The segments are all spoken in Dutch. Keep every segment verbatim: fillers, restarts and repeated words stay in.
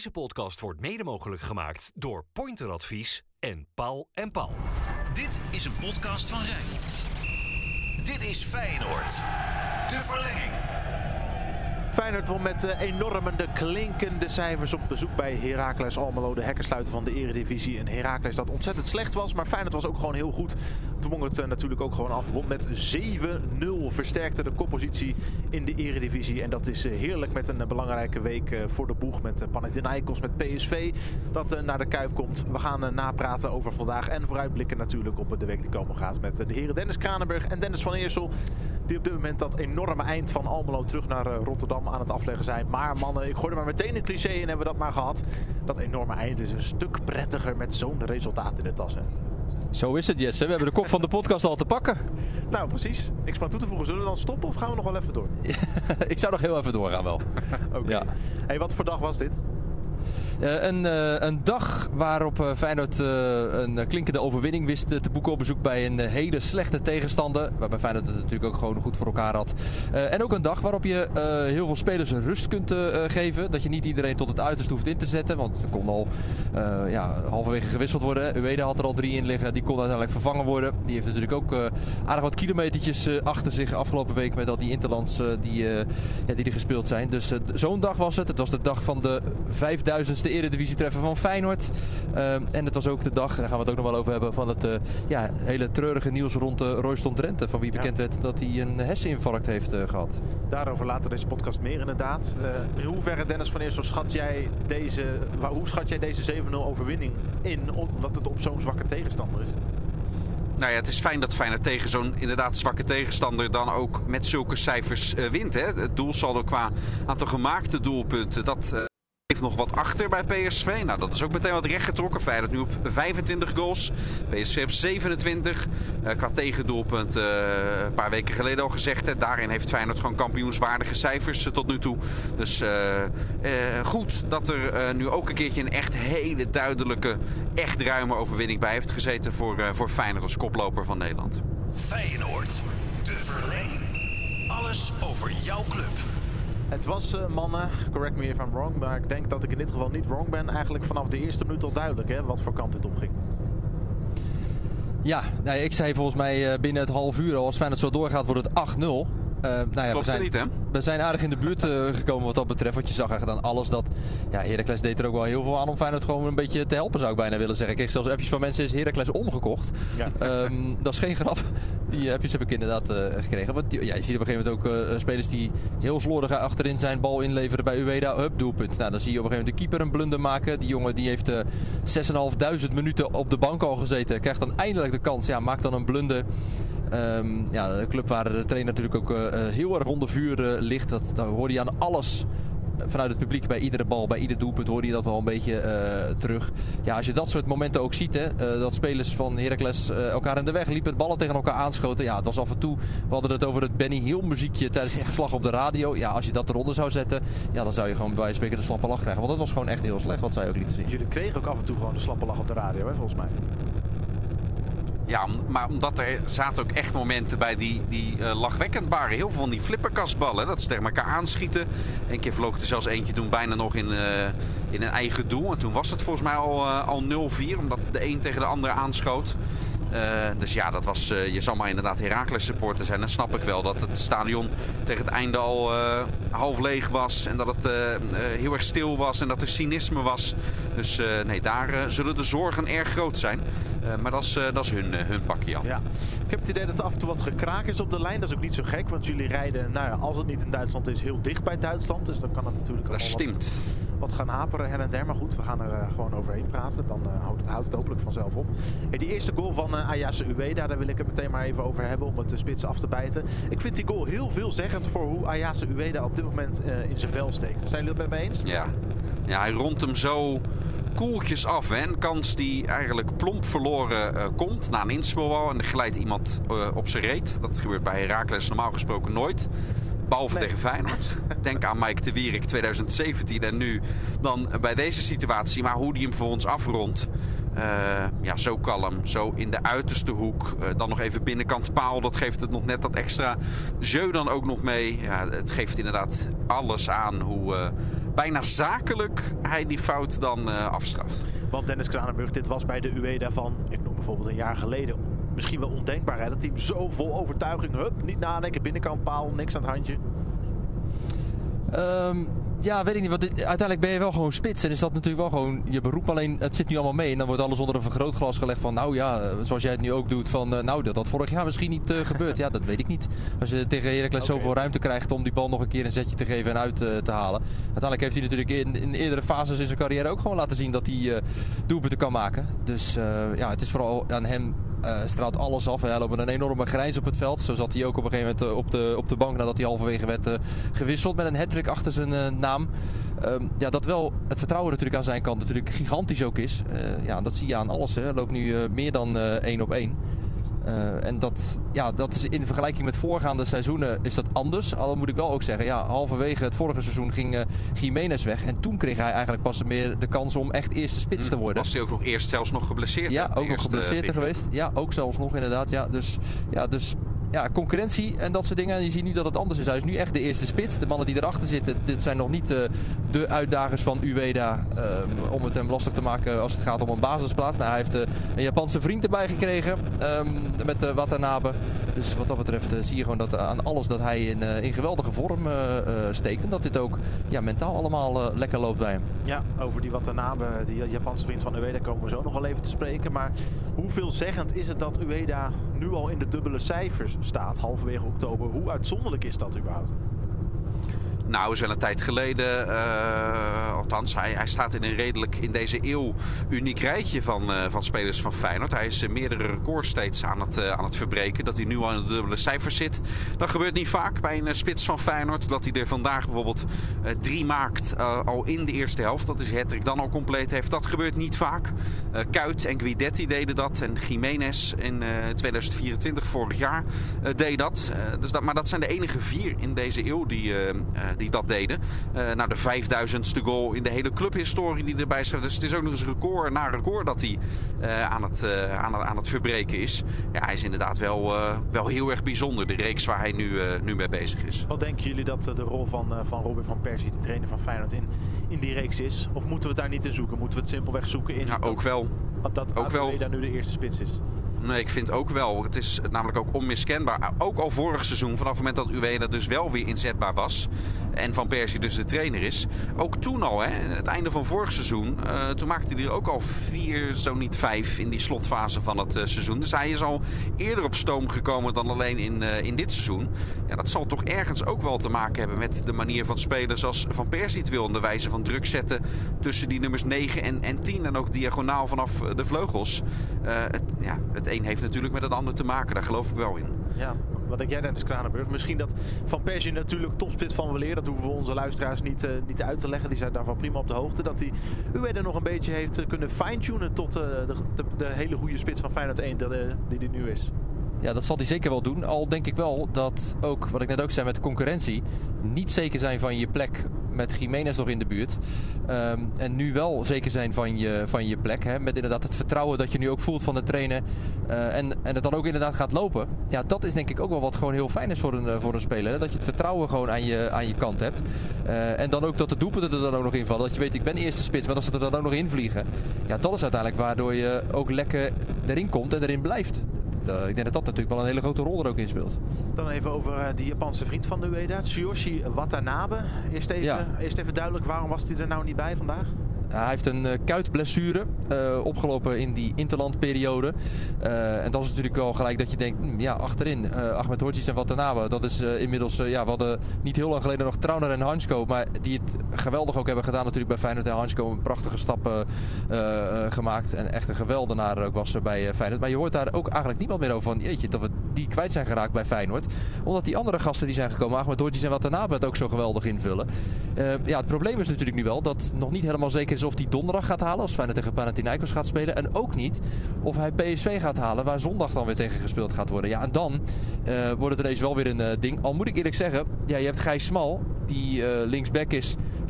Deze podcast wordt mede mogelijk gemaakt door Pointer Advies en Paul en Paul. Dit is een podcast van Rijnmond. Dit is Feyenoord. De verlenging. Feyenoord won met uh, enorme de klinkende cijfers op bezoek bij Heracles Almelo. De hekkersluiter van de Eredivisie. Een Heracles dat ontzettend slecht was, maar Feyenoord was ook gewoon heel goed. Dwong het uh, natuurlijk ook gewoon af. Won met zeven nul. Versterkte de koppositie in de Eredivisie. En dat is uh, heerlijk met een uh, belangrijke week uh, voor de boeg. Met uh, Panathinaikos, met P S V dat uh, naar de Kuip komt. We gaan uh, napraten over vandaag en vooruitblikken natuurlijk op uh, de week die komen gaat. Met uh, de heren Dennis Kranenburg en Dennis van Eersel. Die op dit moment dat enorme eind van Almelo terug naar uh, Rotterdam aan het afleggen zijn. Maar mannen, ik gooi er maar meteen een cliché in, hebben we dat maar gehad. Dat enorme eind is een stuk prettiger met zo'n resultaat in de tas. Hè? Zo is het, Jesse. We hebben de kop van de podcast al te pakken. Nou, precies. Niks meer aan toe te voegen. Zullen we dan stoppen of gaan we nog wel even door? Ik zou nog heel even doorgaan wel. Oké. Okay. Ja. Hey, wat voor dag was dit? Uh, een, uh, een dag waarop uh, Feyenoord uh, een klinkende overwinning wist uh, te boeken op bezoek bij een uh, hele slechte tegenstander. Waarbij Feyenoord het natuurlijk ook gewoon goed voor elkaar had. Uh, en ook een dag waarop je uh, heel veel spelers rust kunt uh, geven. Dat je niet iedereen tot het uiterste hoeft in te zetten. Want er kon al uh, ja, halverwege gewisseld worden. Ueda had er al drie in liggen. Die kon uiteindelijk vervangen worden. Die heeft natuurlijk ook uh, aardig wat kilometertjes uh, achter zich afgelopen week. Met al die interlands uh, die, uh, ja, die er gespeeld zijn. Dus uh, zo'n dag was het. Het was de dag van de vijfduizendste Eredivisie treffen van Feyenoord. Uh, en het was ook de dag, daar gaan we het ook nog wel over hebben, van het uh, ja, hele treurige nieuws rond uh, Royston Drenthe. Van wie bekend ja. werd dat hij een herseninfarct heeft uh, gehad. Daarover later deze podcast meer inderdaad. Uh, in hoeverre, Dennis van Eersel, schat jij deze, hoe schat jij deze zeven nul overwinning in, omdat het op zo'n zwakke tegenstander is? Nou ja, het is fijn dat Feyenoord tegen zo'n inderdaad zwakke tegenstander dan ook met zulke cijfers uh, wint. Hè? Het doelsaldo qua aantal gemaakte doelpunten, dat... Uh... heeft nog wat achter bij P S V. Nou, dat is ook meteen wat rechtgetrokken. Feyenoord nu op vijfentwintig goals. P S V op zevenentwintig. Uh, qua tegendoelpunt uh, een paar weken geleden al gezegd. Hè. Daarin heeft Feyenoord gewoon kampioenswaardige cijfers uh, tot nu toe. Dus uh, uh, goed dat er uh, nu ook een keertje een echt hele duidelijke, echt ruime overwinning bij heeft gezeten voor, uh, voor Feyenoord als koploper van Nederland. Feyenoord, de verlenging. Alles over jouw club. Het was, uh, mannen, correct me if I'm wrong, maar ik denk dat ik in dit geval niet wrong ben. Eigenlijk vanaf de eerste minuut al duidelijk, hè, wat voor kant dit op ging. Ja, nou, ik zei volgens mij uh, binnen het half uur al, als Feyenoord zo doorgaat, wordt het acht nul. Uh, nou ja, Klopt we zijn, er niet, hè? We zijn aardig in de buurt uh, gekomen wat dat betreft. Want je zag eigenlijk aan alles dat... Ja, Heracles deed er ook wel heel veel aan om Feyenoord gewoon een beetje te helpen, zou ik bijna willen zeggen. Ik kreeg zelfs appjes van mensen, is Heracles omgekocht? Ja. Um, dat is geen grap. Die appjes heb ik inderdaad uh, gekregen. Want ja, je ziet op een gegeven moment ook uh, spelers die heel slordig achterin zijn, bal inleveren bij Ueda, hup, doelpunt. Nou, dan zie je op een gegeven moment de keeper een blunder maken. Die jongen die heeft uh, zesduizendvijfhonderd minuten op de bank al gezeten. Krijgt dan eindelijk de kans. Ja, maakt dan een blunder. Um, ja, de club waar de trainer natuurlijk ook uh, heel erg onder vuur uh, ligt. Dat, dat hoorde je aan alles vanuit het publiek bij iedere bal, bij ieder doelpunt hoorde je dat wel een beetje uh, terug. Ja, als je dat soort momenten ook ziet, hè, uh, dat spelers van Heracles uh, elkaar in de weg liepen, ballen tegen elkaar aanschoten. Ja, het was af en toe, we hadden het over het Benny Hill muziekje tijdens het verslag op de radio. Ja, als je dat eronder zou zetten, ja, dan zou je gewoon bij wijze van spreken de slappe lach krijgen. Want dat was gewoon echt heel slecht wat zij ook lieten zien. Jullie kregen ook af en toe gewoon de slappe lach op de radio, hè, volgens mij. Ja, maar omdat er zaten ook echt momenten bij die, die uh, lachwekkend waren. Heel veel van die flipperkastballen, dat ze tegen elkaar aanschieten. Eén keer vloog er zelfs eentje toen bijna nog in, uh, in een eigen doel. En toen was het volgens mij al, uh, al nul vier, omdat de een tegen de andere aanschoot. Uh, dus ja, dat was, uh, je zal maar inderdaad Heracles supporter zijn. Dan snap ik wel dat het stadion tegen het einde al uh, half leeg was. En dat het uh, uh, heel erg stil was en dat er cynisme was. Dus uh, nee, daar uh, zullen de zorgen erg groot zijn. Uh, maar dat is, uh, dat is hun, uh, hun pakje al. Ja. Ik heb het idee dat er af en toe wat gekraak is op de lijn. Dat is ook niet zo gek, want jullie rijden, nou ja, als het niet in Duitsland is, heel dicht bij Duitsland. Dus dan kan het natuurlijk dat wat, wat gaan haperen her en der. Maar goed, we gaan er uh, gewoon overheen praten. Dan uh, houdt, het, houdt het hopelijk vanzelf op. Hey, die eerste goal van uh, Ayase Ueda, daar wil ik het meteen maar even over hebben om het de spits af te bijten. Ik vind die goal heel veelzeggend voor hoe Ayase Ueda op dit moment uh, in zijn vel steekt. Zijn jullie het met me eens? Ja. Ja, hij rondt hem zo koeltjes af. Hè? Een kans die eigenlijk plomp verloren uh, komt na een inspelbal. En er glijdt iemand uh, op zijn reet. Dat gebeurt bij Heracles normaal gesproken nooit. Behalve nee. tegen Feyenoord. Denk aan Mike de Wierik twintig zeventien en nu dan bij deze situatie. Maar hoe die hem voor ons afrondt. Uh, ja, zo kalm, zo in de uiterste hoek. Uh, dan nog even binnenkant paal. Dat geeft het nog net dat extra jeu dan ook nog mee. Ja, het geeft inderdaad alles aan hoe, uh, bijna zakelijk hij die fout dan uh, afstraft. Want Dennis Kranenburg, dit was bij de U E D A van, ik noem bijvoorbeeld een jaar geleden, misschien wel ondenkbaar. Hè? Dat team zo vol overtuiging, hup, niet nadenken, binnenkant paal, niks aan het handje. Um, ja, weet ik niet. Want dit, uiteindelijk ben je wel gewoon spits. En is dat natuurlijk wel gewoon je beroep. Alleen het zit nu allemaal mee. En dan wordt alles onder een vergrootglas gelegd van... Nou ja, zoals jij het nu ook doet. Van uh, nou, dat had vorig jaar misschien niet uh, gebeurd. Ja, dat weet ik niet. Als je tegen Heracles okay. zoveel ruimte krijgt om die bal nog een keer een zetje te geven en uit uh, te halen. Uiteindelijk heeft hij natuurlijk in, in eerdere fases in zijn carrière ook gewoon laten zien dat hij uh, doelpunten kan maken. Dus uh, ja, het is vooral aan hem... Uh, straalt alles af. Hij loopt met een enorme grijns op het veld. Zo zat hij ook op een gegeven moment uh, op, de, op de bank nadat hij halverwege werd uh, gewisseld met een hat-trick achter zijn uh, naam. Um, ja, dat wel het vertrouwen natuurlijk aan zijn kant natuurlijk gigantisch ook is. Uh, ja, dat zie je aan alles. Hè. Hij loopt nu uh, meer dan uh, één op één. Uh, en dat, ja, dat is in vergelijking met voorgaande seizoenen is dat anders. Al moet ik wel ook zeggen, ja, halverwege het vorige seizoen ging uh, Jiménez weg. En toen kreeg hij eigenlijk pas meer de kans om echt eerste spits te worden. Was hij ook nog eerst zelfs nog geblesseerd? Ja, ook nog geblesseerd uh, geweest. Ja, ook zelfs nog inderdaad. Ja, dus, ja, dus ja, concurrentie en dat soort dingen. En je ziet nu dat het anders is. Hij is nu echt de eerste spits. De mannen die erachter zitten, dit zijn nog niet uh, de uitdagers van U E D A uh, om het hem lastig te maken als het gaat om een basisplaats. Nou, hij heeft uh, een Japanse vriend erbij gekregen um, met uh, Watanabe. Dus wat dat betreft uh, zie je gewoon dat uh, aan alles dat hij in, uh, in geweldige vorm uh, uh, steekt. En dat dit ook ja, mentaal allemaal uh, lekker loopt bij hem. Ja, over die Watanabe, die Japanse vriend van U E D A, komen we zo nog wel even te spreken. Maar hoeveelzeggend is het dat U E D A nu al in de dubbele cijfers staat, halverwege oktober? Hoe uitzonderlijk is dat überhaupt? Nou, is wel een tijd geleden, uh, althans, hij, hij staat in een redelijk in deze eeuw uniek rijtje van, uh, van spelers van Feyenoord. Hij is uh, meerdere records steeds aan het, uh, aan het verbreken. Dat hij nu al in de dubbele cijfers zit. Dat gebeurt niet vaak bij een uh, spits van Feyenoord. Dat hij er vandaag bijvoorbeeld uh, drie maakt uh, al in de eerste helft. Dat is de hat-trick dan al compleet heeft. Dat gebeurt niet vaak. Uh, Kuyt en Guidetti deden dat. En Jiménez in uh, tweeduizend vierentwintig, vorig jaar, uh, deed dat. Uh, dus dat. Maar dat zijn de enige vier in deze eeuw die... Uh, uh, die dat deden. Uh, nou, de vijfduizendste goal in de hele clubhistorie die erbij schrijft. Dus het is ook nog eens record na record dat hij uh, aan, het, uh, aan, het, aan het verbreken is. Ja, hij is inderdaad wel, uh, wel heel erg bijzonder, de reeks waar hij nu, uh, nu mee bezig is. Wat denken jullie dat uh, de rol van, uh, van Robin van Persie, de trainer van Feyenoord, in, in die reeks is? Of moeten we het daar niet in zoeken? Moeten we het simpelweg zoeken in... Ja, ook dat, wel. Dat, dat ook wel. daar nu de eerste spits is? Nee, ik vind ook wel. Het is namelijk ook onmiskenbaar. Ook al vorig seizoen, vanaf het moment dat U E D A dus wel weer inzetbaar was. En Van Persie dus de trainer is. Ook toen al, hè, het einde van vorig seizoen. Uh, toen maakte hij er ook al vier, zo niet vijf in die slotfase van het uh, seizoen. Dus hij is al eerder op stoom gekomen dan alleen in, uh, in dit seizoen. Ja, dat zal toch ergens ook wel te maken hebben met de manier van spelen zoals Van Persie het wil. En de wijze van druk zetten tussen die nummers negen en, en tien. En ook diagonaal vanaf de vleugels. Uh, het, ja, het een heeft natuurlijk met het ander te maken. Daar geloof ik wel in. Ja, wat denk jij, Dennis Kranenburg? Misschien dat Van Persie natuurlijk topspits van weleer. Dat hoeven we onze luisteraars niet, uh, niet uit te leggen. Die zijn daarvan prima op de hoogte. Dat hij U E D A nog een beetje heeft kunnen fine-tunen tot uh, de, de, de hele goede spits van Feyenoord één die hij nu is. Ja, dat zal hij zeker wel doen. Al denk ik wel dat ook, wat ik net ook zei met de concurrentie, niet zeker zijn van je plek met Jiménez nog in de buurt. Um, en nu wel zeker zijn van je, van je plek. Hè, met inderdaad het vertrouwen dat je nu ook voelt van de trainer. Uh, en, en het dan ook inderdaad gaat lopen. Ja, dat is denk ik ook wel wat gewoon heel fijn is voor een, voor een speler. Hè? Dat je het vertrouwen gewoon aan je, aan je kant hebt. Uh, en dan ook dat de doelpunten er dan ook nog in vallen. Dat je weet, ik ben de eerste spits, maar als ze er dan ook nog in vliegen. Ja, dat is uiteindelijk waardoor je ook lekker erin komt en erin blijft. Uh, ik denk dat dat natuurlijk wel een hele grote rol er ook in speelt. Dan even over uh, die Japanse vriend van de U E D A, Tsuyoshi Watanabe. Eerst even, ja. eerst even duidelijk, waarom was hij er nou niet bij vandaag? Uh, hij heeft een uh, kuitblessure uh, opgelopen in die interlandperiode. Uh, en dat is natuurlijk wel gelijk dat je denkt, hm, ja, achterin uh, Ahmed Hodzic en Watanabe. Dat is uh, inmiddels, uh, ja, we hadden niet heel lang geleden nog Trauner en Hansko. Maar die het geweldig ook hebben gedaan natuurlijk bij Feyenoord. En Hansko een prachtige stap uh, uh, gemaakt. En echt een geweldenaar ook was er bij uh, Feyenoord. Maar je hoort daar ook eigenlijk niemand meer over van, jeetje, dat we die kwijt zijn geraakt bij Feyenoord. Omdat die andere gasten die zijn gekomen, Ahmed Hodzic en Watanabe, het ook zo geweldig invullen. Uh, ja, het probleem is natuurlijk nu wel dat nog niet helemaal zeker is of hij donderdag gaat halen als Feyenoord tegen Panathinaikos gaat spelen. En ook niet of hij P S V gaat halen waar zondag dan weer tegen gespeeld gaat worden. Ja, en dan uh, wordt het ineens wel weer een uh, ding. Al moet ik eerlijk zeggen, ja, je hebt Gijs Smal, die uh, linksback is,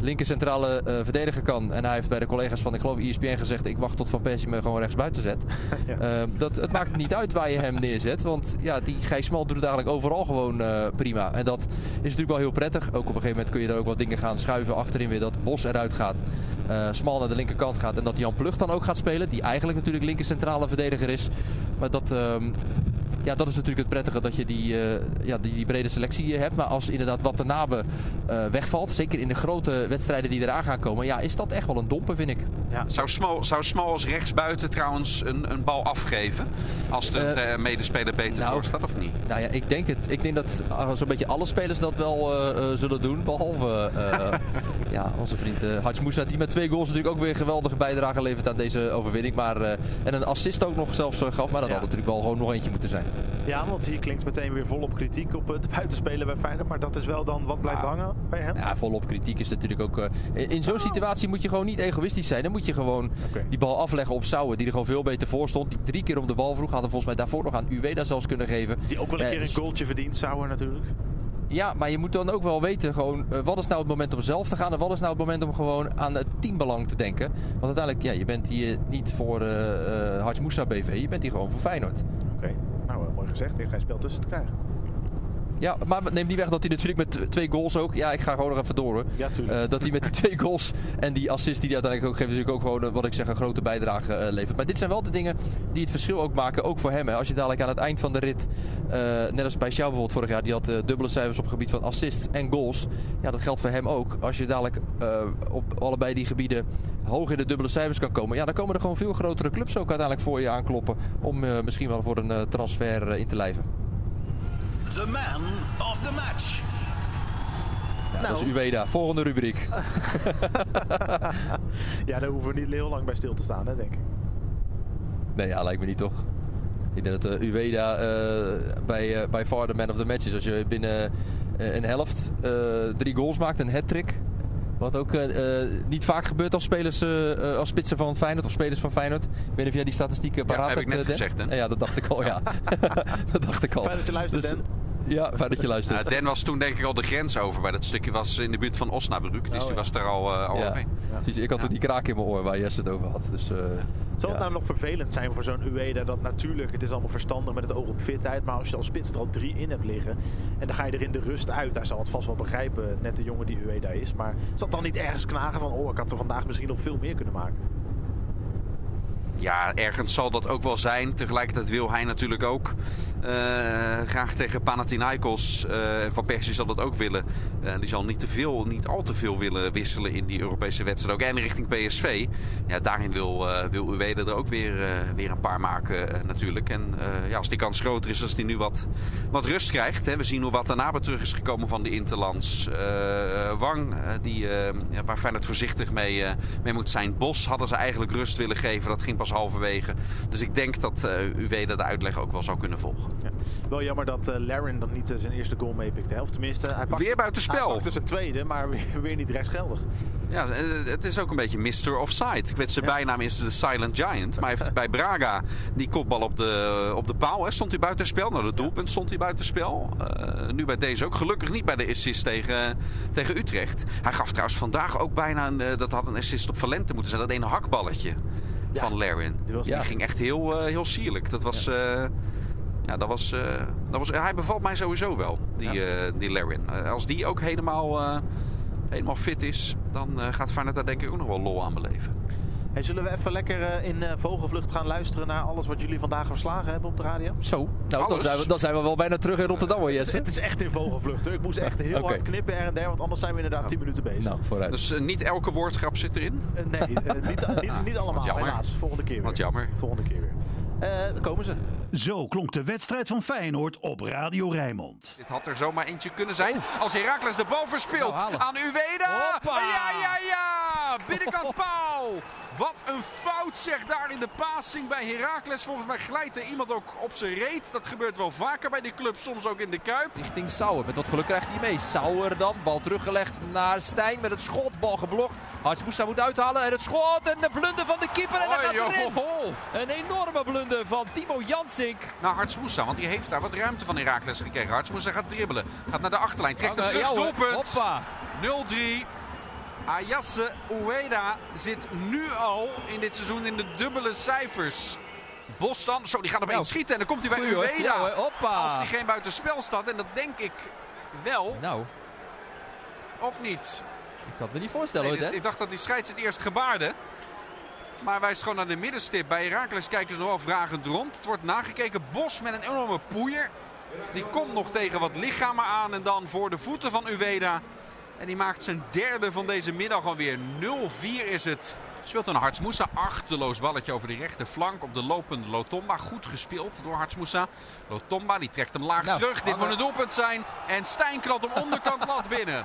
linker centrale uh, verdediger kan. En hij heeft bij de collega's van, ik geloof, E S P N gezegd, ik wacht tot Van Persie me gewoon rechts buiten zet. ja. uh, dat, het maakt niet uit waar je hem neerzet. Want ja, die Gijs Smal doet het eigenlijk overal gewoon uh, prima. En dat is natuurlijk wel heel prettig. Ook op een gegeven moment kun je daar ook wat dingen gaan schuiven achterin weer. Dat Bos eruit gaat. Uh, Smal naar de linkerkant gaat. En dat Jan Plucht dan ook gaat spelen. Die eigenlijk natuurlijk linker centrale verdediger is. Maar dat... Um, Ja, dat is natuurlijk het prettige dat je die, uh, ja, die, die brede selectie hebt. Maar als inderdaad Watanabe uh, wegvalt, zeker in de grote wedstrijden die eraan gaan komen, ja, is dat echt wel een domper, vind ik. Ja. Zou Smal, zou Smal als rechtsbuiten trouwens een, een bal afgeven? Als de, uh, de medespeler beter nou, voor staat of niet? Nou ja, ik denk het. Ik denk dat uh, zo'n beetje alle spelers dat wel uh, uh, zullen doen. Behalve uh, ja, onze vriend uh, Haj Moussa, die met twee goals natuurlijk ook weer een geweldige bijdrage levert aan deze overwinning. Maar, uh, en een assist ook nog zelfs uh, gaf, maar dat ja. had natuurlijk wel gewoon nog eentje moeten zijn. Ja, want hier klinkt meteen weer volop kritiek op de buitenspeler bij Feyenoord. Maar dat is wel dan wat blijft ja. hangen bij hem? Ja, volop kritiek is natuurlijk ook... Uh, in in zo'n situatie moet je gewoon niet egoïstisch zijn. Dan moet je gewoon okay. die bal afleggen op Sauer, die er gewoon veel beter voor stond. Die drie keer om de bal vroeg. Hadden volgens mij daarvoor nog aan Uweda zelfs kunnen geven. Die ook wel een uh, keer een goaltje verdient, Sauer natuurlijk. Ja, maar je moet dan ook wel weten, gewoon, uh, wat is nou het moment om zelf te gaan en wat is nou het moment om gewoon aan het teambelang te denken. Want uiteindelijk, ja, je bent hier niet voor uh, uh, Haj Moussa B V, je bent hier gewoon voor Feyenoord. Oké, okay. nou uh, mooi gezegd, ik ga je spel tussen te krijgen. Ja, maar neem niet weg dat hij natuurlijk met twee goals ook... Ja, ik ga gewoon nog even door hoor. Ja, uh, dat hij met die twee goals en die assist die hij uiteindelijk ook geeft... natuurlijk ook gewoon, wat ik zeg, een grote bijdrage uh, levert. Maar dit zijn wel de dingen die het verschil ook maken, ook voor hem. Hè. Als je dadelijk aan het eind van de rit... Uh, net als bij Sjouw bijvoorbeeld vorig jaar... die had uh, dubbele cijfers op het gebied van assists en goals. Ja, dat geldt voor hem ook. Als je dadelijk uh, op allebei die gebieden... hoog in de dubbele cijfers kan komen... ja, dan komen er gewoon veel grotere clubs ook uiteindelijk voor je aankloppen... om uh, misschien wel voor een uh, transfer uh, in te lijven. The man of the match. Ja, nou. Dat is Uweda. Volgende rubriek. Ja, daar hoeven we niet heel lang bij stil te staan, hè, denk ik. Nee, ja, lijkt me niet toch. Ik denk dat uh, Uweda uh, bij, uh, bij far the man of the match is. Als je binnen uh, een helft uh, drie goals maakt, een hat-trick. Wat ook uh, uh, niet vaak gebeurt als spelers, uh, als spitsen van Feyenoord of spelers van Feyenoord. Ik weet niet of jij die statistieken paraat hebt. Ja, heb ik net Den? gezegd, hè? Ja, dat dacht ik al, ja. dat dacht ik al. Fijn dat je luistert, dus, Den. Ja, fijn dat je luistert. Ja, Den was toen denk ik al de grens over. Bij dat stukje was in de buurt van Osnabrück. Dus oh, die ja. was daar al, uh, al ja. overheen. Ja. Precies, ik had ja. toen die kraak in mijn oor waar Jesse het over had. Dus, uh, Zal het ja. nou nog vervelend zijn voor zo'n Uweda? Dat natuurlijk, het is allemaal verstandig met het oog op fitheid. Maar als je als spits er al drie in hebt liggen. En dan ga je er in de rust uit. Hij zal het vast wel begrijpen, net de jongen die Uweda is. Maar zal het dan niet ergens knagen van... oh, ik had er vandaag misschien nog veel meer kunnen maken? Ja, ergens zal dat ook wel zijn. Tegelijkertijd wil hij natuurlijk ook uh, graag tegen Panathinaikos. Uh, Van Persie zal dat ook willen. Uh, die zal niet, te veel, niet al te veel willen wisselen in die Europese wedstrijd ook. En richting P S V. Ja, daarin wil, uh, wil Uweda er ook weer, uh, weer een paar maken uh, natuurlijk. En uh, ja, als die kans groter is, als hij nu wat, wat rust krijgt. Hè. We zien hoe Watanabe terug is gekomen van de Interlands. Uh, Wang, uh, die, uh, ja, waar Feyenoord voorzichtig mee, uh, mee moet zijn. Bos hadden ze eigenlijk rust willen geven. Dat ging pas halverwege. Dus ik denk dat uh, Uweda de uitleg ook wel zou kunnen volgen. Ja. Wel jammer dat uh, Larin dan niet uh, zijn eerste goal meepikte. Of tenminste, hij pakte, weer buitenspel. Hij pakte zijn tweede, maar weer, weer niet rechtsgeldig. Ja, het is ook een beetje mister Offside. Ik weet zijn ja. bijnaam is de Silent Giant. Maar hij heeft bij Braga die kopbal op de, op de paal. Hè, stond hij buitenspel. Nou, de doelpunt stond hij buitenspel. Uh, nu bij deze ook. Gelukkig niet bij de assist tegen, tegen Utrecht. Hij gaf trouwens vandaag ook bijna een, uh, dat had een assist op Valente moeten zijn. Dat ene hakballetje. Ja. Van Larin. Die, was, die ja. ging echt heel, uh, heel sierlijk. Dat was, ja. Uh, ja, dat was, uh, dat was, hij bevalt mij sowieso wel, die, ja. uh, die Larin. Uh, als die ook helemaal, uh, helemaal fit is, dan uh, gaat Feyenoord daar denk ik ook nog wel lol aan beleven. Hey, zullen we even lekker uh, in uh, vogelvlucht gaan luisteren naar alles wat jullie vandaag verslagen hebben op de radio? Zo, nou, dan, zijn we, dan zijn we wel bijna terug in Rotterdam hoor, Jesse. Het is echt in vogelvlucht hoor. Ik moest echt heel okay. hard knippen er en der, want anders zijn we inderdaad tien minuten bezig. Nou, vooruit. Dus uh, niet elke woordgrap zit erin? Uh, nee, uh, niet, uh, niet, niet allemaal, helaas. Volgende keer weer. Wat jammer. Volgende keer weer. Uh, daar komen ze. Zo klonk de wedstrijd van Feyenoord op Radio Rijnmond. Dit had er zomaar eentje kunnen zijn. Als Heracles de bal verspeelt nou, aan Uweda. Hoppa. Ja, ja, ja. Binnenkant paal. Wat een fout zeg daar in de passing bij Heracles. Volgens mij glijdt er iemand ook op zijn reet. Dat gebeurt wel vaker bij die club. Soms ook in de Kuip. Richting Sauer. Met wat geluk krijgt hij mee. Sauer dan. Bal teruggelegd naar Stijn met het schot. Bal geblokt. Haj Moussa moet uithalen. En het schot. En de blunder van de keeper. En hij gaat erin. Een enorme blunder van Timo Jansink. Nou, Haj Moussa, want die heeft daar wat ruimte van Heracles gekregen. Haj Moussa gaat dribbelen. Gaat naar de achterlijn. Trekt hem terug. Ja, doelpunt. Hoppa. nul drie. Ayasse Ueda zit nu al in dit seizoen in de dubbele cijfers. Bos dan, zo, die gaat opeens Nou, schieten en dan komt hij bij goeie hoor. Ueda. Ja, hoor, hoppa. Als hij geen buitenspel staat, en dat denk ik wel, Nou, of niet? ik kan het me niet voorstellen Nee, hoor. dus hè? ik dacht dat die scheids het eerst gebaarde. Maar wijst gewoon naar de middenstip. Bij Heracles kijken ze nog wel vragend rond. Het wordt nagekeken. Bos met een enorme poeier. Die komt nog tegen wat lichamen aan. En dan voor de voeten van Ueda. En die maakt zijn derde van deze middag alweer. nul vier is het. Speelt een Hartsmoussa. Achterloos balletje over de rechterflank. Op de lopende Lotomba. Goed gespeeld door Hartsmoussa. Lotomba die trekt hem laag Nou, terug. Dit hangen. moet een doelpunt zijn. En Stijn klapt hem onderkant lat binnen.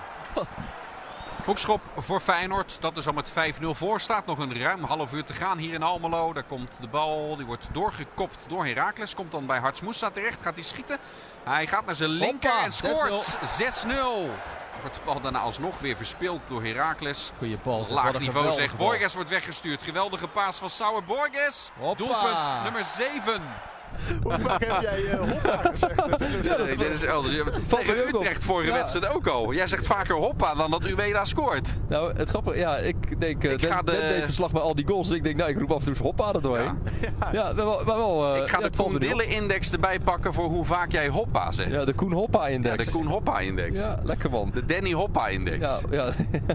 Hoekschop voor Feyenoord. Dat is al met vijf nul voor. Staat nog een ruim half uur te gaan hier in Almelo. Daar komt de bal. Die wordt doorgekopt door Heracles. Komt dan bij Hartsmoussa terecht. Gaat hij schieten. Hij gaat naar zijn linker Hoppa, en scoort. zes nul. Wordt de bal daarna alsnog weer verspeeld door Heracles. Goeie bal. zeg. Wat Laag een niveau geweldige zegt. bal. Borges wordt weggestuurd. Geweldige paas van Sauer Borges. Hoppa. Doelpunt nummer zeven. Hoe vaak heb jij uh, hoppa gezegd? Nee, dit is elders. mij Tegen ook op. Utrecht vorige Ja. wedstrijd ook al. Jij zegt vaker hoppa dan dat Ueda scoort. Nou, het grappige, ja, ik denk, uh, Ik ga Den, de- Den deed verslag bij al die goals. Dus ik denk, nou, ik roep af en toe hoppa er doorheen. Ja, ja maar wel, maar wel uh, Ik ga ja, de het valt Koen me niet op. Dille-index erbij pakken voor hoe vaak jij hoppa zegt. Ja, de Koen Hoppa index. Ja, de Koen Hoppa-index. Ja, lekker man. De Danny Hoppa-index. Ja, ja.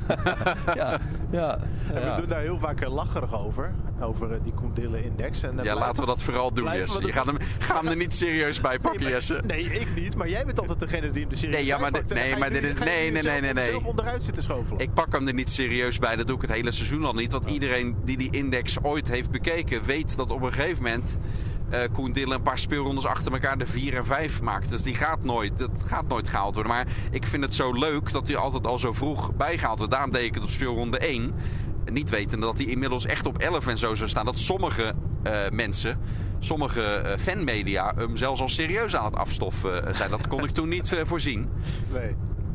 ja, ja. En ja. we doen daar heel vaak uh, lacherig over. Over uh, die Koen Dille-index. En, uh, Ja, blijven- laten we dat vooral doen, blijven Jesse. we Je dat- gaat hem, ga hem er niet serieus bij pakken, Nee, maar- Jesse. Nee, ik niet. Maar jij bent altijd degene die hem de serieus Nee, ja, maar bijpakt. dit- En dan nee, ga je maar nu- dit is- ga je nee, nu nee, zelf- nee, nee, nee. zelf onderuit zitten schofelen. Ik pak hem er niet serieus bij. Dat doe ik het hele seizoen al niet. Want iedereen die die index ooit heeft bekeken, weet dat op een gegeven moment uh, Koen Dille een paar speelrondes achter elkaar de vier en vijf maakt. Dus die gaat nooit, dat gaat nooit gehaald worden. Maar ik vind het zo leuk dat hij altijd al zo vroeg bijgehaald wordt. Daarom deed ik het op speelronde één. Niet wetende dat hij inmiddels echt op elf en zo zou staan. Dat sommige uh, mensen, sommige uh, fanmedia hem zelfs al serieus aan het afstoffen uh, zijn. Dat kon ik toen niet uh, voorzien. Nee.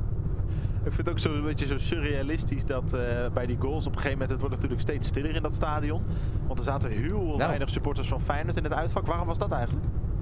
Ik vind het ook zo een beetje zo surrealistisch dat uh, bij die goals op een gegeven moment, het wordt natuurlijk steeds stiller in dat stadion. Want er zaten heel weinig supporters van Feyenoord in het uitvak. Waarom was dat eigenlijk?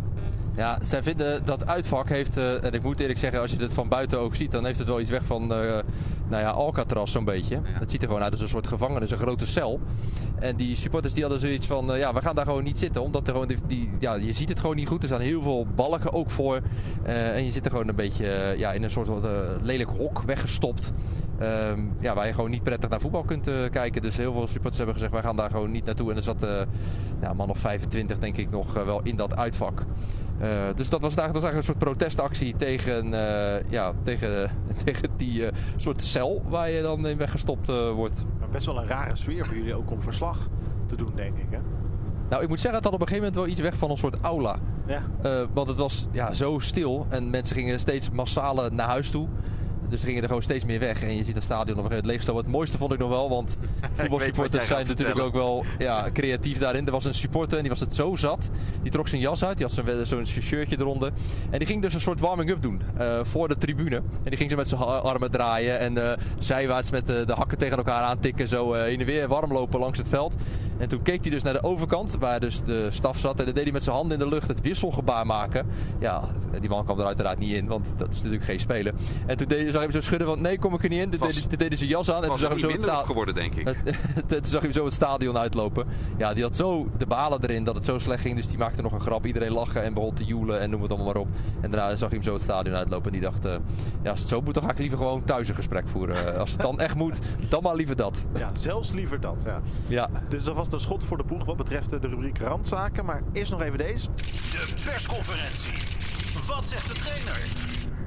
Ja, zij vinden dat uitvak heeft, uh, en ik moet eerlijk zeggen, als je dit van buiten ook ziet, dan heeft het wel iets weg van, uh, nou ja, Alcatraz zo'n beetje. Ja. Het ziet er gewoon uit als een soort gevangenis, een grote cel. En die supporters die hadden zoiets van, uh, ja, we gaan daar gewoon niet zitten, omdat er gewoon, die, die, ja, je ziet het gewoon niet goed. Er staan heel veel balken ook voor. Uh, en je zit er gewoon een beetje uh, ja, in een soort uh, lelijk hok weggestopt. Um, ja, waar je gewoon niet prettig naar voetbal kunt uh, kijken. Dus heel veel supporters hebben gezegd, wij gaan daar gewoon niet naartoe. En er zat uh, ja, een man of vijfentwintig denk ik nog uh, wel in dat uitvak. Uh, dus dat was, dat was eigenlijk een soort protestactie tegen, uh, ja, tegen, tegen die uh, soort cel waar je dan in weggestopt uh, wordt. Maar best wel een rare sfeer voor jullie ook om verslag te doen, denk ik, hè? Nou, ik moet zeggen, het had op een gegeven moment wel iets weg van een soort aula. Ja. Uh, want het was ja, zo stil en mensen gingen steeds massaler naar huis toe. Dus er gingen er gewoon steeds meer weg. En je ziet het stadion op een gegeven moment leegstaan. Het mooiste vond ik nog wel, want voetbalsupporters zijn natuurlijk ook wel ja, creatief daarin. Er was een supporter en die was het zo zat. Die trok zijn jas uit, die had zo'n zo'n shirtje eronder. En die ging dus een soort warming-up doen uh, voor de tribune. En die ging zo met zijn armen draaien en uh, zijwaarts met de, de hakken tegen elkaar aantikken. Zo uh, heen en weer warm lopen langs het veld. En toen keek hij dus naar de overkant, waar dus de staf zat. En dan deed hij met zijn handen in de lucht het wisselgebaar maken. Ja, die man kwam er uiteraard niet in, want dat is natuurlijk geen speler. En toen deed hij, zag hij hem zo schudden van, nee, kom ik er niet in. Toen deed, deed hij zijn jas aan. En toen zag hij zo het sta- geworden, denk ik. Toen zag hij zo het stadion uitlopen. Ja, die had zo de balen erin dat het zo slecht ging. Dus die maakte nog een grap. Iedereen lachen en begon te joelen en noem het allemaal maar op. En daarna zag hij hem zo het stadion uitlopen. En die dacht, uh, ja, als het zo moet, dan ga ik liever gewoon thuis een gesprek voeren. Uh, als het dan echt moet, dan maar liever dat. Ja, zelfs liever dat, ja. Ja. Dus dat was een schot voor de ploeg wat betreft de rubriek randzaken. Maar eerst nog even deze. De persconferentie. Wat zegt de trainer?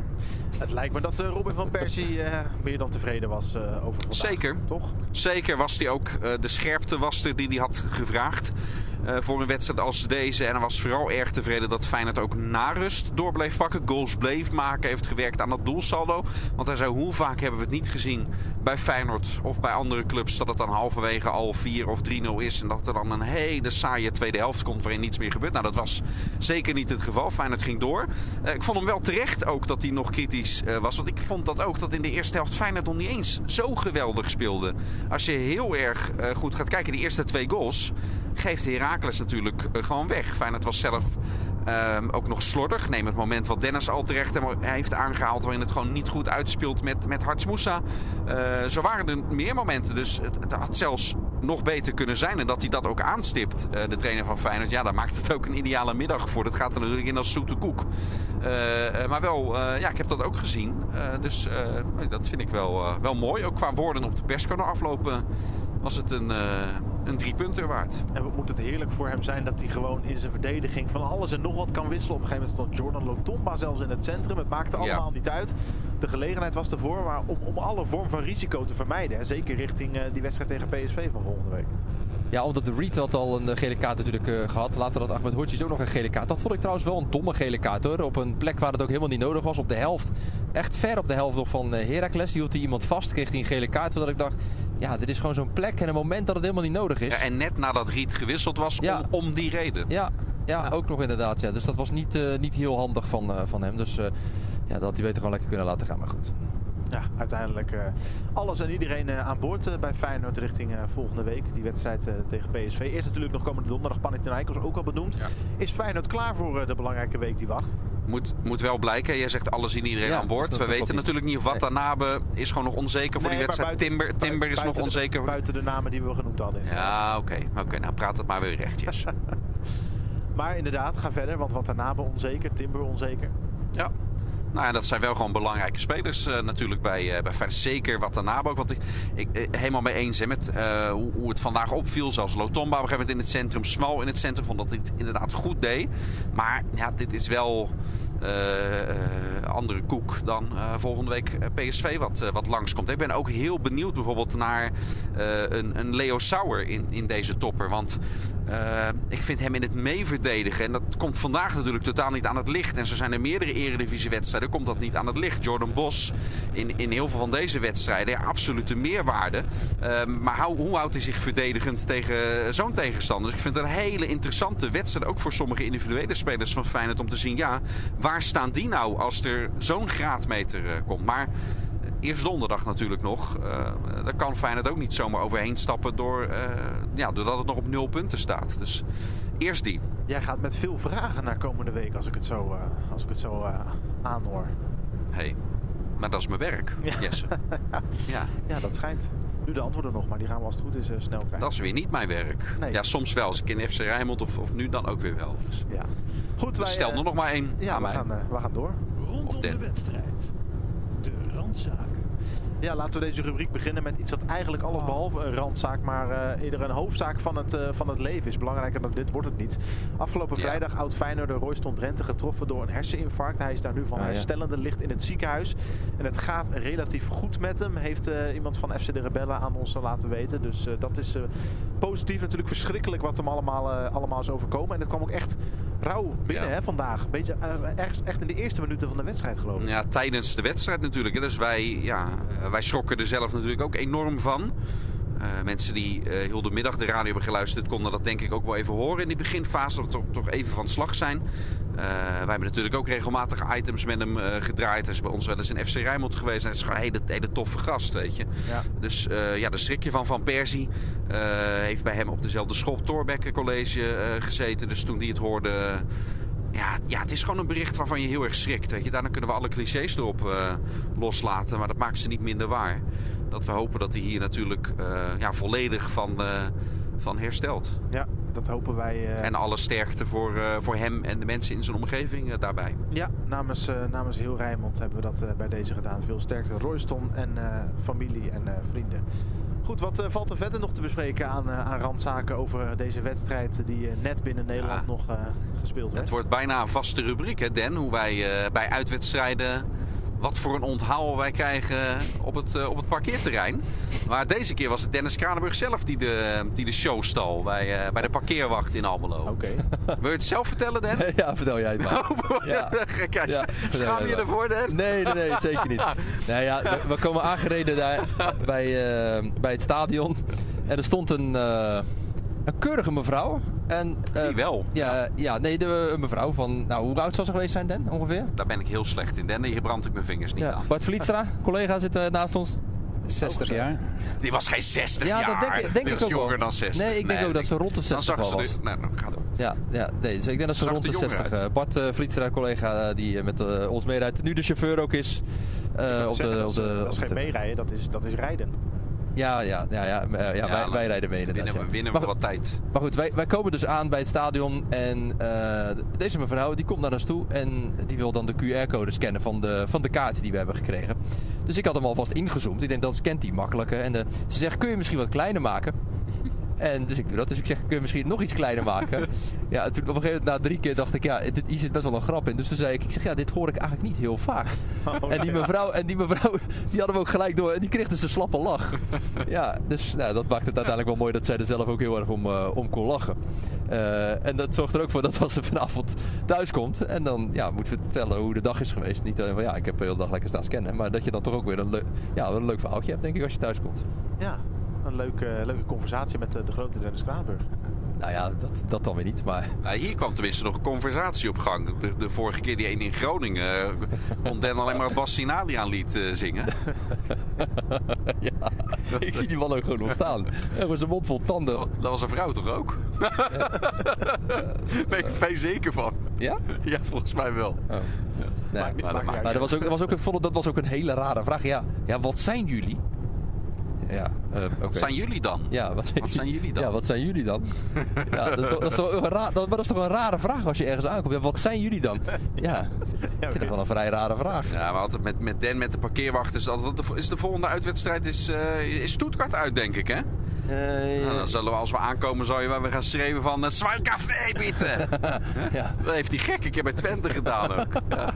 Het lijkt me dat uh, Robin van Persie uh, meer dan tevreden was uh, over vandaag. Zeker. Toch? Zeker was hij ook. Uh, de scherpte was er die hij had gevraagd. Uh, voor een wedstrijd als deze. En hij was vooral erg tevreden dat Feyenoord ook na rust door bleef pakken. Goals bleef maken. Heeft gewerkt aan dat doelsaldo. Want hij zei, hoe vaak hebben we het niet gezien bij Feyenoord of bij andere clubs. Dat het dan halverwege al vier of drie nul is. En dat er dan een hele saaie tweede helft komt waarin niets meer gebeurt. Nou, dat was zeker niet het geval. Feyenoord ging door. Uh, ik vond hem wel terecht ook dat hij nog kritisch uh, was. Want ik vond dat ook dat in de eerste helft Feyenoord nog niet eens zo geweldig speelde. Als je heel erg uh, goed gaat kijken, die eerste twee goals geeft Heracles natuurlijk uh, gewoon weg. Feyenoord was zelf Um, ook nog slordig. Neem het moment wat Dennis al terecht heeft aangehaald, waarin het gewoon niet goed uitspeelt met, met Harts Moussa. Uh, zo waren er meer momenten. Dus het, het had zelfs nog beter kunnen zijn. En dat hij dat ook aanstipt, uh, de trainer van Feyenoord. Ja, daar maakt het ook een ideale middag voor. Dat gaat er natuurlijk in als zoete koek. Uh, uh, maar wel, uh, ja, ik heb dat ook gezien. Uh, dus uh, dat vind ik wel, uh, wel mooi. Ook qua woorden op de perscorner aflopen was het een, uh, een drie punten waard. En wat moet het heerlijk voor hem zijn dat hij gewoon in zijn verdediging van alles en nog wat kan wisselen. Op een gegeven moment stond Jordan Lotomba zelfs in het centrum. Het maakte allemaal ja. niet uit. De gelegenheid was ervoor, maar om, om alle vorm van risico te vermijden. Hè, zeker richting uh, die wedstrijd tegen P S V van volgende week. Ja, omdat de Reed had al een gele kaart natuurlijk uh, gehad. Later had Ahmed Hodzic ook nog een gele kaart. Dat vond ik trouwens wel een domme gele kaart hoor. Op een plek waar het ook helemaal niet nodig was. Op de helft, echt ver op de helft nog van uh, Heracles. Die hield hij iemand vast, kreeg hij een gele kaart. Zodat ik dacht, ja, dit is gewoon zo'n plek en een moment dat het helemaal niet nodig is. Ja, en net nadat Reed gewisseld was, ja. om, om die reden. Ja, ja, ja, ook nog inderdaad. Ja. Dus dat was niet, uh, niet heel handig van, uh, van hem. Dus uh, ja, dat had hij beter gewoon lekker kunnen laten gaan. Maar goed. Ja, uiteindelijk uh, alles en iedereen uh, aan boord uh, bij Feyenoord richting uh, volgende week. Die wedstrijd uh, tegen P S V. Eerst natuurlijk nog komende donderdag, Panathinaikos ook al benoemd. Ja. Is Feyenoord klaar voor uh, de belangrijke week die wacht? Moet, moet wel blijken. Jij zegt alles en iedereen ja, aan boord. We weten natuurlijk niet of Watanabe is gewoon nog onzeker voor nee, die wedstrijd. Buiten, Timber, Timber is nog de, onzeker. Buiten de namen die we genoemd hadden. Ja, oké. Okay. Okay, nou praat het maar weer rechtjes. Maar inderdaad, ga verder. Want Watanabe onzeker, Timber onzeker. Ja. Nou ja, dat zijn wel gewoon belangrijke spelers uh, natuurlijk bij, uh, bij Feyenoord. Zeker Watanabe ook. Want ik, ik uh, helemaal mee eens hè, met uh, hoe, hoe het vandaag opviel. Zelfs Lotomba op een gegeven moment in het centrum. Smal in het centrum. Vond dat hij het inderdaad goed deed. Maar ja, dit is wel uh, uh, andere koek dan uh, volgende week P S V wat, uh, wat langskomt. Ik ben ook heel benieuwd bijvoorbeeld naar uh, een, een Leo Sauer in, in deze topper. Want uh, ik vind hem in het meeverdedigen. En dat komt vandaag natuurlijk totaal niet aan het licht. En zo zijn er meerdere eredivisiewedstrijden. Komt dat niet aan het licht. Jordan Bos in, in heel veel van deze wedstrijden. Ja, absolute meerwaarde. Uh, maar hoe, hoe houdt hij zich verdedigend tegen zo'n tegenstander? Dus ik vind het een hele interessante wedstrijd. Ook voor sommige individuele spelers van Feyenoord. Om te zien, ja, waar staan die nou als er zo'n graadmeter uh, komt? Maar uh, eerst donderdag natuurlijk nog. Uh, daar kan Feyenoord ook niet zomaar overheen stappen. Door, uh, ja, doordat het nog op nul punten staat. Dus eerst die. Jij gaat met veel vragen naar komende week als ik het zo, uh, als ik het zo uh, aanhoor. Hé, hey, maar dat is mijn werk, ja. Jesse. ja. ja, dat schijnt. Nu de antwoorden nog, maar die gaan we als het goed is uh, snel krijgen. Dat is weer niet mijn werk. Nee. Ja, soms wel. Als ik in F C Rijnmond of, of nu dan ook weer wel. Dus. Ja. Goed, dus wij, stel er uh, nog maar één ja, aan we mij. Gaan, uh, we gaan door. Rondom de wedstrijd. De randzaken. Ja, laten we deze rubriek beginnen met iets dat eigenlijk alles behalve een randzaak, maar uh, eerder een hoofdzaak van het, uh, van het leven is. Belangrijker dan dit wordt het niet. Afgelopen vrijdag, ja. oud-Feyenoorder Royston Drenthe getroffen door een herseninfarct. Hij is daar nu van ah, herstellende, ja. ligt in het ziekenhuis. En het gaat relatief goed met hem, heeft uh, iemand van F C de Rebellen aan ons laten weten. Dus uh, dat is uh, positief, natuurlijk verschrikkelijk wat hem allemaal, uh, allemaal is overkomen. En het kwam ook echt rauw binnen ja. hè, vandaag. Beetje, uh, ergens, echt in de eerste minuten van de wedstrijd geloof ik. Ja, tijdens de wedstrijd natuurlijk. Hè. Dus wij... Ja, Wij schrokken er zelf natuurlijk ook enorm van. Uh, mensen die uh, heel de middag de radio hebben geluisterd, konden dat denk ik ook wel even horen in die beginfase. Dat we toch, toch even van slag zijn. Uh, wij hebben natuurlijk ook regelmatig items met hem uh, gedraaid. Hij is bij ons wel eens in F C Rijnmond geweest. En het is gewoon een hele, hele toffe gast, weet je. Ja. Dus uh, ja, de strikje van Van Persie uh, heeft bij hem op dezelfde school op Thorbecke College uh, gezeten. Dus toen die het hoorde... Uh, Ja, ja, het is gewoon een bericht waarvan je heel erg schrikt. Weet je. Daarna kunnen we alle clichés erop uh, loslaten, maar dat maakt ze niet minder waar. Dat we hopen dat hij hier natuurlijk uh, ja, volledig van, uh, van herstelt. Ja, dat hopen wij. Uh... En alle sterkte voor, uh, voor hem en de mensen in zijn omgeving uh, daarbij. Ja, namens, uh, namens heel Rijnmond hebben we dat uh, bij deze gedaan. Veel sterkte, Royston en uh, familie en uh, vrienden. Goed, wat uh, valt er verder nog te bespreken aan, uh, aan randzaken over deze wedstrijd die uh, net binnen Nederland ja. nog uh, gespeeld werd? Het wordt bijna een vaste rubriek, hè, Dan, hoe wij uh, bij uitwedstrijden, wat voor een onthaal wij krijgen op het, uh, op het parkeerterrein. Maar deze keer was het Dennis Kranenburg zelf die de, die de show stal bij, uh, bij de parkeerwacht in Almelo. Oké. Okay. Wil je het zelf vertellen, Dan? Ja, vertel jij het maar. ja. ja, ja, schaam je ervoor, Dan? Nee, nee, nee, zeker niet. Nou ja, we, we komen aangereden daar bij, uh, bij het stadion. En er stond een, uh, een keurige mevrouw. En, uh, die wel. Ja, ja nee, de, een mevrouw van... Nou, hoe oud zou ze geweest zijn, Dan, ongeveer? Daar ben ik heel slecht in, Dan. Hier brand ik mijn vingers niet ja. aan. Bart Vlietstra, collega, zit uh, naast ons. zestig jaar. Die was geen zestig Ja, jaar. dat denk, ik- denk Die ik was ook wel. jonger dan zestig. Nee, ik denk ook dat ze rond de Dan zestig zag wel ze was. de... Nou, dan gaat het. Ja, ja nee, dus ik denk dat ze Zag rond er de jonger zestig... uit. Uh, Bart uh, Vlietstra, collega uh, die uh, met uh, ons meerijdt, nu de chauffeur ook is. Uh, op Zeggen, de, dat, op de, is, dat is op geen de- meerijden, dat is, dat is rijden. Ja, ja, ja, ja, uh, ja, ja wij, wij rijden mee inderdaad. Winnen we, Ja. winnen Maar we goed, wat tijd. Maar goed, wij, wij komen dus aan bij het stadion en uh, deze mevrouw die komt naar ons toe en die wil dan de Q R-code scannen van de, van de kaart die we hebben gekregen. Dus ik had hem alvast ingezoomd. Ik denk dat scant die makkelijker. En uh, ze zegt, kun je misschien wat kleiner maken? En dus ik doe dat. Dus ik zeg, kun je misschien nog iets kleiner maken? Ja, en toen op een gegeven moment na drie keer dacht ik, ja, dit, hier zit best wel een grap in. Dus toen zei ik, ik zeg, ja, dit hoor ik eigenlijk niet heel vaak. Oh, en die ja. mevrouw, en die mevrouw, die had hem ook gelijk door. En die kreeg dus een slappe lach. Ja, dus nou, dat maakt het uiteindelijk wel mooi dat zij er zelf ook heel erg om, uh, om kon lachen. Uh, en dat zorgt er ook voor dat als ze vanavond thuis komt en dan ja, moet we vertellen hoe de dag is geweest. Niet alleen van ja, ik heb de hele dag lekker staan scannen, maar dat je dan toch ook weer een, leuk, ja, een leuk verhaaltje hebt, denk ik, als je thuis komt. Ja, een leuke, leuke conversatie met de, de grote Dennis Kraanburg. Nou ja, dat, dat dan weer niet, maar... Nou, hier kwam tenminste nog een conversatie op gang. De, de vorige keer die een in Groningen uh, kon Den alleen maar Bas Sinadriaan lied uh, zingen. Ja, ik zie die man ook gewoon nog staan. Hij was een mond vol tanden. Dat was een vrouw toch ook? Ja. Ben ik vrij zeker van. Ja? Ja, volgens mij wel. Oh. Nee, Maar- maar, maar- maar, maar dat was ook, dat was ook, ik vond het, dat was ook een hele rare vraag. Ja, ja wat zijn jullie? Ja, uh, oké. Wat zijn jullie dan? Ja, wat zijn, Wat zijn jullie dan? Ja, wat zijn jullie dan? Ja, dat, is toch, dat, is toch een raar, dat, maar dat is toch een rare vraag als je ergens aankomt. Ja, wat zijn jullie dan? Ja, ik vind dat wel een vrij rare vraag. Ja, maar altijd met, met Den, met de parkeerwacht, is, altijd de, is de volgende uitwedstrijd is, uh, is Stuttgart uit, denk ik, hè? Uh, Nou, dan zullen we, als we aankomen, zou je wel weer gaan schreeuwen van uh, Zwaar café, bitte! ja. Dat heeft die gek een keer bij Twente gedaan ook. Ja.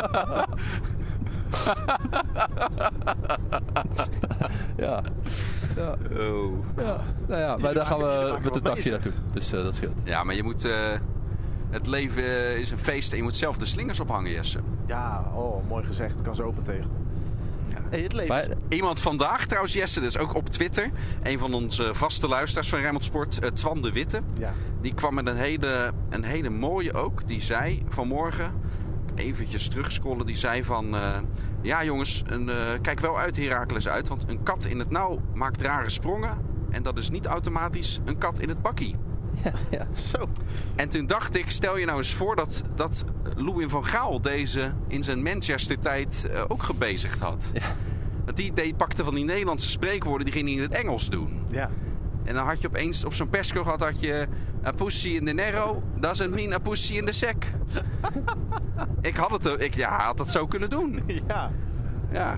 ja. Ja. Oh. Ja. Nou ja, maar daar gaan jullie we maken met de wat taxi bezig. naartoe. Dus uh, dat scheelt. Ja, maar je moet... Uh, het leven uh, is een feest en je moet zelf de slingers ophangen, Jesse. Ja, oh, mooi gezegd. Kan zo open tegen. Ja. Hey, het leven. Maar, Iemand vandaag, trouwens Jesse, dus ook op Twitter. Een van onze vaste luisteraars van Rijnmond Sport, uh, Twan de Witte. Ja. Die kwam met een hele, een hele mooie ook. Die zei vanmorgen, eventjes terugscrollen, die zei van... Uh, ja jongens, een, uh, kijk wel uit Heracles uit. Want een kat in het nauw maakt rare sprongen. En dat is niet automatisch een kat in het bakkie. ja, ja. Zo. En toen dacht ik, stel je nou eens voor dat, dat Louis van Gaal deze in zijn Manchester-tijd uh, ook gebezigd had. Ja. Want die, die pakte van die Nederlandse spreekwoorden, die ging hij in het Engels doen. Ja. En dan had je opeens op zo'n persco gehad, had je a pussy in the narrow doesn't mean a pussy in the sack. ik had het, ik, ja, had het zo kunnen doen. Ja. Ja,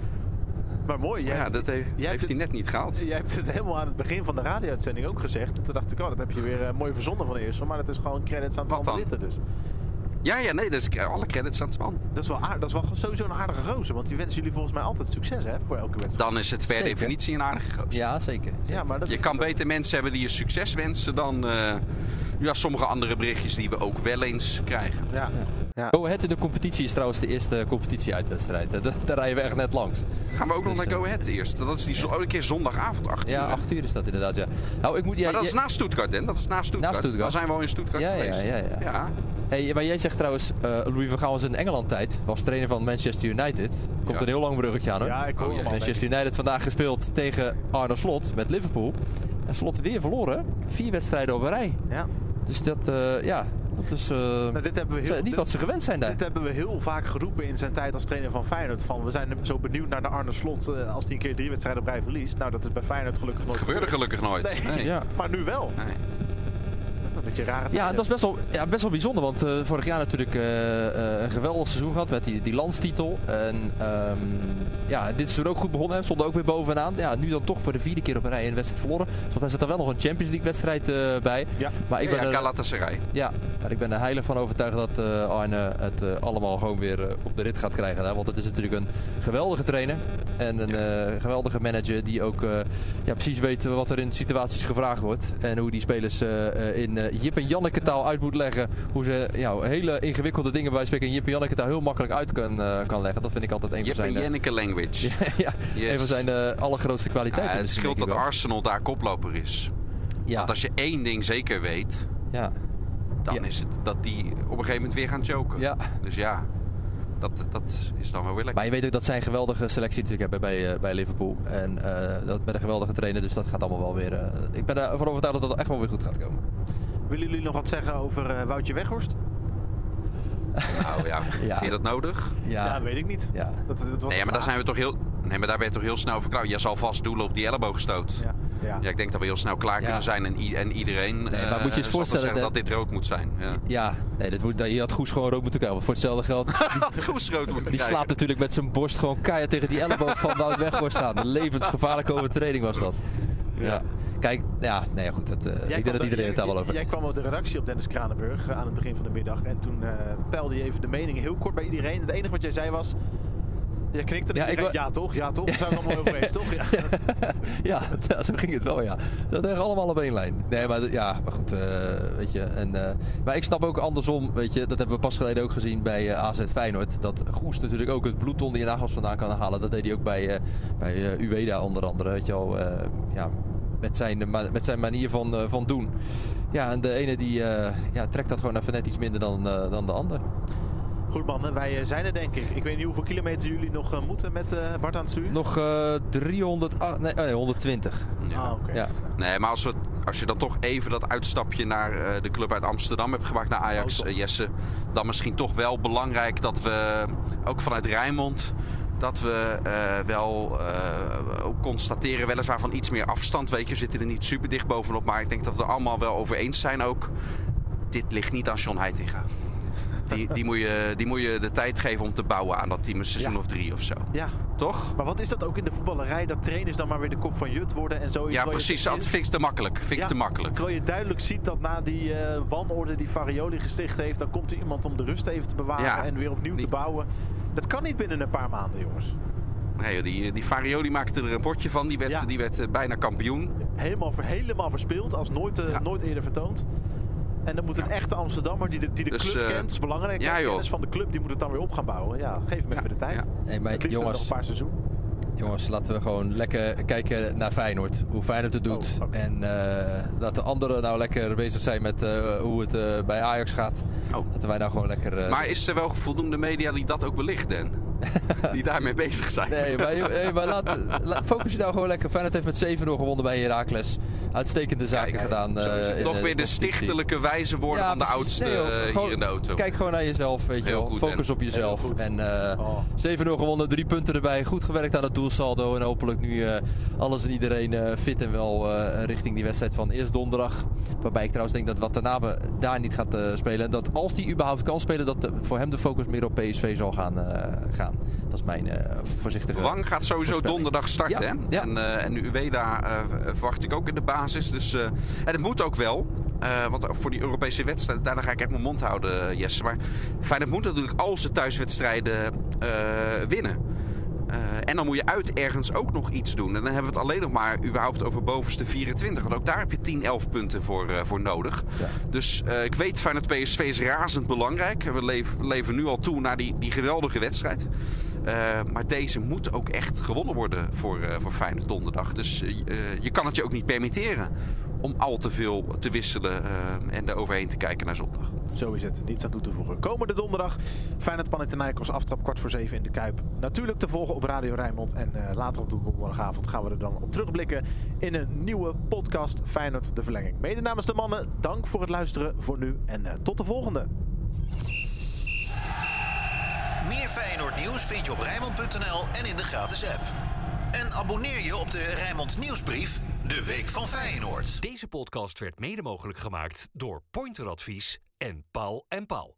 Maar mooi. Jij ja hebt- dat heeft, jij heeft hebt hij net niet gehaald. Jij hebt het helemaal aan het begin van de radio-uitzending ook gezegd. En toen dacht ik, oh, dat heb je weer uh, mooi verzonnen van eerst. Maar dat is gewoon credits aan Wat het dan? Witte dus. Ja, ja, nee, dat is alle credits aan Twan. Dat is wel, aard, dat is wel sowieso een aardige gozer. Want die wensen jullie volgens mij altijd succes, hè? Voor elke wedstrijd. Dan is het per Zeker. definitie een aardige gozer. ja, zeker. Ja, maar dat Je is- kan beter mensen hebben die je succes wensen dan uh, ja, sommige andere berichtjes die we ook wel eens krijgen. Ja. Ja. Go Ahead in de competitie is trouwens de eerste competitie-uitwedstrijd. Daar, daar rijden we echt net langs. Gaan we ook nog Dus, naar uh, Go Ahead eerst. Dat is die zo, oh, een keer zondagavond, acht uur. Ja, hè? acht uur is dat inderdaad, ja. Nou, ik moet... Ja, Maar dat is ja- na Stuttgart, hè? Dat is na Stuttgart. Na Stuttgart. Dan zijn we al in Stuttgart Ja, ja, geweest. ja, ja. Hey, maar jij zegt trouwens, uh, Louis van Gaal was in Engeland-tijd. Was trainer van Manchester United. Komt Ja. een heel lang bruggetje aan, hoor. Ja, ik hoor Oh, hem ja. al. Manchester United vandaag gespeeld tegen Arne Slot met Liverpool. En Slot weer verloren. Vier wedstrijden op een rij. Ja. Dus dat, uh, ja, dat is uh, Nou, dit hebben we heel, niet dit- wat ze gewend zijn daar. Dit hebben we heel vaak geroepen in zijn tijd als trainer van Feyenoord. Van, we zijn zo benieuwd naar de Arne Slot uh, als hij een keer drie wedstrijden op rij verliest. Nou, dat is bij Feyenoord gelukkig nooit Gebeurde gebeurd. gelukkig nooit. Nee. Nee. Ja. Maar nu wel. Nee. Dat is een beetje rare Ja, tijden. dat is best wel, ja, best wel bijzonder, want uh, vorig jaar natuurlijk uh, uh, een geweldig seizoen gehad met die, die landstitel. En um, ja, dit seizoen ook goed begonnen, stonden ook weer bovenaan. Ja, nu dan toch voor de vierde keer op een rij een wedstrijd verloren. Volgens mij zit er wel nog een Champions League wedstrijd uh, bij. Ja. Maar ik Ja, ben ja, er, Galatasaray. ja, maar ik ben er heilig van overtuigd dat uh, Arne het uh, allemaal gewoon weer uh, op de rit gaat krijgen. Hè? Want het is natuurlijk een geweldige trainer en een uh, geweldige manager die ook uh, ja, precies weet wat er in situaties gevraagd wordt. En hoe die spelers uh, uh, in uh, Jip en Janneke taal uit moet leggen. Hoe ze ja, hele ingewikkelde dingen bij spreken in Jip en Janneke taal heel makkelijk uit kan, uh, kan leggen. Dat vind ik altijd een Jip van en zijn... Uh, Janneke language. ja, Yes. een van zijn uh, allergrootste kwaliteiten. Ja, het misschien, scheelt denk dat ik wel. Arsenal daar koploper is. Ja, Want als je één ding zeker weet, ja. dan Ja. is het dat die op een gegeven moment weer gaan choken. Ja. Dus ja. dat, dat is dan wel weer lekker. Maar je weet ook dat zij een geweldige selectie natuurlijk hebben bij, uh, bij Liverpool. En uh, dat met een geweldige trainer, dus dat gaat allemaal wel weer... Uh, ik ben ervan overtuigd dat het echt wel weer goed gaat komen. Willen jullie nog wat zeggen over uh, Woutje Weghorst? Nou ja, ja. vind je dat nodig? Ja, ja weet ik niet. Ja. Dat, dat was nee, maar daar zijn we toch heel... Nee, maar daar ben je toch heel snel verklaard. Je zal vast doelen op die elleboogstoot. Ja. Ja. ja, ik denk dat we heel snel klaar ja. kunnen zijn en, i- en iedereen nee, maar moet je het voorstellen dat, dat dit rood moet zijn. Ja, ja nee, dit moet, je had Goes gewoon rood moeten krijgen. Voor hetzelfde geld. Goes rood moeten die slaat natuurlijk met zijn borst gewoon keihard tegen die elleboog van Wout Weghorst aan. Een levensgevaarlijke overtreding was dat. Ja. ja. Kijk, ja, nee, goed. Dat, uh, ik denk dat iedereen het daar wel over Jij kwam op de redactie op Dennis Kranenburg uh, aan het begin van de middag. En toen uh, peilde je even de meningen heel kort bij iedereen. Het enige wat jij zei was... Je knikte ja, ik wa- ja toch, ja toch, daar zijn we het allemaal over eens, toch? Ja. ja, ja, zo ging het wel, ja. Dat waren allemaal op één lijn. Nee, maar ja, maar goed, uh, weet je. En, uh, maar ik snap ook andersom, weet je, dat hebben we pas geleden ook gezien bij uh, A Z Feyenoord. Dat Goes natuurlijk ook het bloed onder je nagels vandaan kan halen. Dat deed hij ook bij, uh, bij uh, Ueda onder andere, weet je wel. Uh, ja, met zijn, met zijn manier van, uh, van doen. Ja, en de ene die uh, ja, trekt dat gewoon even net iets minder dan, uh, dan de ander. Goed mannen, wij zijn er denk ik. Ik weet niet hoeveel kilometer jullie nog uh, moeten met uh, Bart aan het stuur. Nog uh, driehonderd, nee, nee, honderdtwintig. Ja. Ah, okay. ja. Nee, maar als, we, als je dan toch even dat uitstapje naar uh, de club uit Amsterdam hebt gemaakt, naar Ajax, oh, uh, Jesse. Dan misschien toch wel belangrijk dat we, ook vanuit Rijnmond, dat we uh, wel uh, ook constateren, weliswaar van iets meer afstand. Weet je, we zitten er niet super dicht bovenop, maar ik denk dat we er allemaal wel over eens zijn ook. Dit ligt niet aan John Heitinga. Die, die, moet je, die moet je de tijd geven om te bouwen aan dat team, een seizoen ja. of drie of zo. Ja. Toch? Maar wat is dat ook in de voetballerij? Dat trainers dan maar weer de kop van Jut worden en zo. Ja, precies. Dat vind ik te makkelijk. Vind ik ja, te makkelijk. Terwijl je duidelijk ziet dat na die uh, wanorde die Farioli gesticht heeft, dan komt er iemand om de rust even te bewaren ja. en weer opnieuw die... te bouwen. Dat kan niet binnen een paar maanden, jongens. Nee, die, die Farioli maakte er een potje van. Die werd, ja. die werd uh, bijna kampioen. Helemaal, helemaal verspeeld, als nooit, uh, ja. nooit eerder vertoond. En dan moet een ja. echte Amsterdammer die de, die de dus, club uh, kent, dat is belangrijk. Ja, kennis van de club, die moet het dan weer op gaan bouwen. Ja, geef hem ja, even de tijd. Ja. Hey, maar, het liefst jongens, nog een paar seizoen. Jongens, laten we gewoon lekker kijken naar Feyenoord. Hoe Feyenoord het doet. Oh, okay. En uh, dat de anderen nou lekker bezig zijn met uh, hoe het uh, bij Ajax gaat. Oh. Laten wij nou gewoon lekker... Uh, maar is er wel voldoende media die dat ook belichten? Die daarmee bezig zijn. Nee, maar, hey, maar laat, laat, focus je nou gewoon lekker. Feyenoord heeft met zeven nul gewonnen bij Heracles. Uitstekende zaken kijk, gedaan. Uh, Toch weer de, de stichtelijke wijze woorden ja, van de oudste nee, joh, gewoon, hier in de auto. Kijk gewoon naar jezelf. Weet je wel. Goed, focus en, op jezelf. En uh, oh. zeven nul gewonnen, drie punten erbij. Goed gewerkt aan het doelsaldo. En hopelijk nu uh, alles en iedereen uh, fit en wel uh, richting die wedstrijd van eerst donderdag. Waarbij ik trouwens denk dat Watanabe daar niet gaat uh, spelen. En dat als die überhaupt kan spelen, dat de, voor hem de focus meer op P S V zal gaan. Uh, gaan. Dat is mijn uh, voorzichtige Wang gaat sowieso donderdag starten. Ja, hè? Ja. En, uh, en Ueda uh, verwacht ik ook in de basis. Dus, uh, en het moet ook wel. Uh, want voor die Europese wedstrijden, daarna ga ik echt mijn mond houden, Jesse. Maar Feyenoord moet natuurlijk al zijn thuiswedstrijden uh, winnen. Uh, en dan moet je uit ergens ook nog iets doen. En dan hebben we het alleen nog maar überhaupt over bovenste vierentwintig. Want ook daar heb je tien, elf punten voor, uh, voor nodig. Ja. Dus uh, ik weet, Feyenoord P S V is razend belangrijk. We leven, leven nu al toe naar die, die geweldige wedstrijd. Uh, maar deze moet ook echt gewonnen worden voor, uh, voor Feyenoord donderdag. Dus uh, je kan het je ook niet permitteren om al te veel te wisselen uh, en er overheen te kijken naar zondag. Zo is het, niets aan toe te voegen. Komende donderdag Feyenoord Panathinaikos aftrap kwart voor zeven in de Kuip. Natuurlijk te volgen op Radio Rijnmond. En uh, later op de donderdagavond gaan we er dan op terugblikken in een nieuwe podcast Feyenoord de Verlenging. Mede namens de mannen, dank voor het luisteren voor nu en uh, tot de volgende. Meer Feyenoord nieuws vind je op Rijnmond punt n l en in de gratis app. En abonneer je op de Rijnmond nieuwsbrief, de Week van Feyenoord. Deze podcast werd mede mogelijk gemaakt door Pointer Advies en Paul en Paul.